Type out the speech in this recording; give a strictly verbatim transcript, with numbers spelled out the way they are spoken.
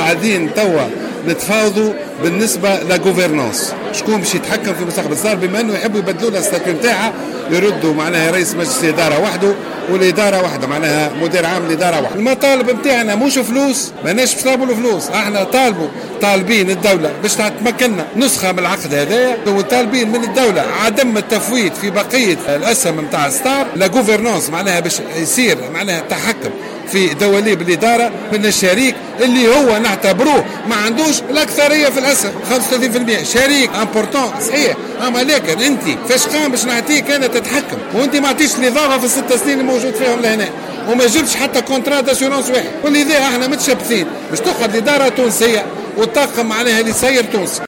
قاعدين توا نتفاوضوا بالنسبه لغوفرنانس، شكون باش يتحكم في مستقبل الصار، بما انه يحبوا يبدلوا الاستاتيو نتاعها، يردوا معناها رئيس مجلس الاداره وحده والاداره واحده، معناها مدير عام الاداره واحد. المطالب نتاعنا مش فلوس، ماناش باش نطالبوا الفلوس، احنا طالبوا طالبين الدوله باش تمكننا نسخه من العقد هذايا، وطالبين من الدوله عدم التفويت في بقيه الاسهم نتاع ستار، لا غوفرنانس معناها باش يصير معناها تحكم في دواليب الإدارة من الشريك اللي هو نعتبروه ما عندوش الأكثرية في الأسهم خمسة وثلاثين بالمئة، شريك امبورتون صحيح، أما لكن أنت فاش قام باش نعطيك أنا تتحكم، وأنت ما عطيش الإضافة في الست سنين اللي موجود فيهم لهنا، وما جبتش حتى كونترا داسيورونس واحد، ولذا احنا متشبثين باش تقعد الإدارة تونسية وتطاقم معناها اللي سير تونسي.